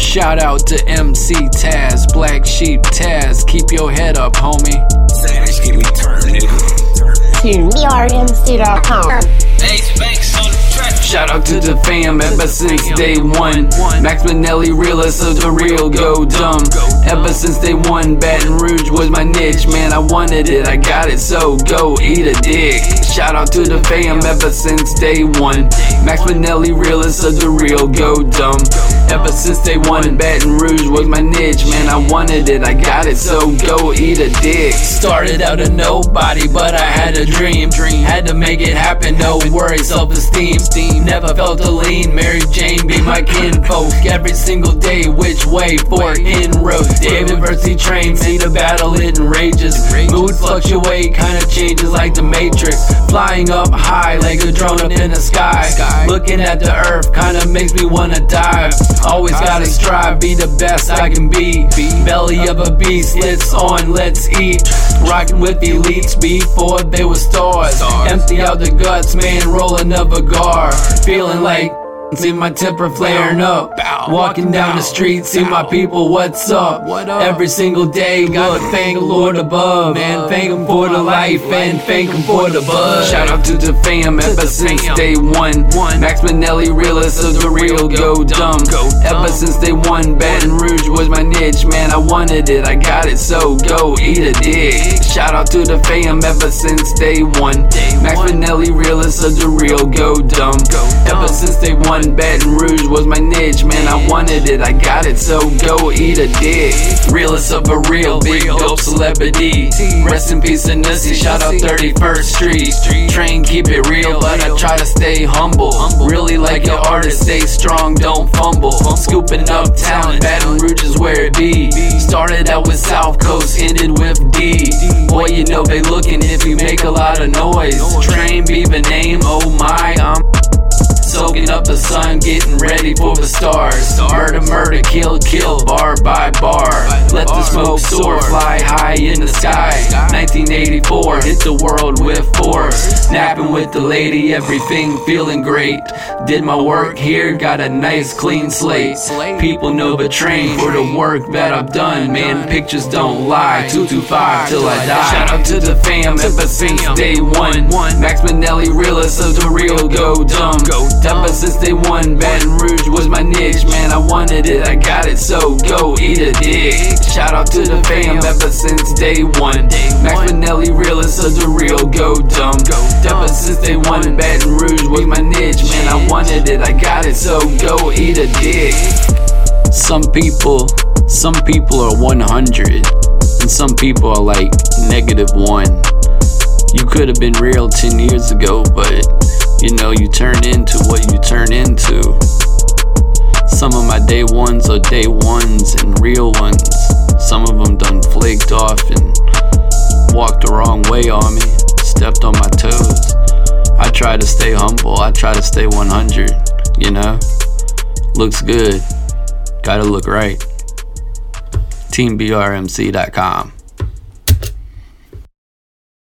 Shout out to MC Taz, Black Sheep Taz. Keep your head up, homie. Savage, get me turned, nigga. TeamBRMC.com. Shout out to the fam ever since day one. Max Manelli, realest of the real, go dumb. Ever since day one, Baton Rouge was my niche. Man, I wanted it, I got it, so go eat a dick. Shout out to the fam ever since day one. Max Manelli, realest of the real, go dumb. Ever since day one, Baton Rouge was my niche. Man, I wanted it, I got it, so go eat a dick. Started out a nobody, but I had a dream. Had to make it happen, no worry, self-esteem. Never felt a lean, Mary Jane be my kinfolk. Every single day, which way for inroads. David Versi train, see the battle, it enrages. Mood fluctuate, kinda changes like the Matrix. Flying up high like a drone up in the sky. Looking at the earth, kinda makes me wanna dive. Always gotta strive, be the best I can be. Belly of a beast, let's on, let's eat. Rocking with elites before they were stars. Empty out the guts, man, roll another gar. Feeling like see my temper flaring up. Walking down the street, see my people, what's up? Every single day, gotta thank the Lord above. Man, thank him for the life and thank him for the buzz. Shout out to the fam ever since day one. Max Manelli, realest of the real, go dumb. Ever since day one, Baton Rouge was my niche. Man, I wanted it, I got it, so go eat a dick. Shout out to the fam ever since day one. Max Manelli, realest of the real, go dumb. Ever since day one, Baton Rouge was my niche. Man, I wanted it, I got it, so go eat a dick. Realest of a real, big dope celebrity. Rest in peace and Nussy, shout out 31st Street. Train, keep it real, but I try to stay humble. Really like an artist, stay strong, don't fumble. Scooping up talent, Baton Rouge is where it be. Started out with South Coast, ended with D. Boy, you know they looking if you make a lot of noise. Train be the name, oh my, I'm soaking up the sun, getting ready for the stars. Murder, murder, kill, kill, bar by bar. Let the smoke soar, fly high in the sky. 1984, hit the world with force. Snapping with the lady, everything feeling great. Did my work here, got a nice clean slate. People know the train for the work that I've done. Man, pictures don't lie, 225 till I die. Shout out to the fam ever since day one. Max Manelli, realest of the real, go dumb. Ever since day one, Baton Rouge was my niche. Man, I wanted it, I got it, so go eat a dick. Shout out to the fam ever since day one. Max Manelli, realest of the real, go dumb. Ever since day one, Baton Rouge was my niche. Man, I wanted it, I got it, so go eat a dick. Some people are 100, and some people are like -1. You could have been real 10 years ago, but you know, you turn into what you turn into. Some of my day ones are day ones and real ones. Some of them done flaked off and walked the wrong way on me, stepped on my toes. I try to stay humble, I try to stay 100, you know? Looks good, gotta look right. TeamBRMC.com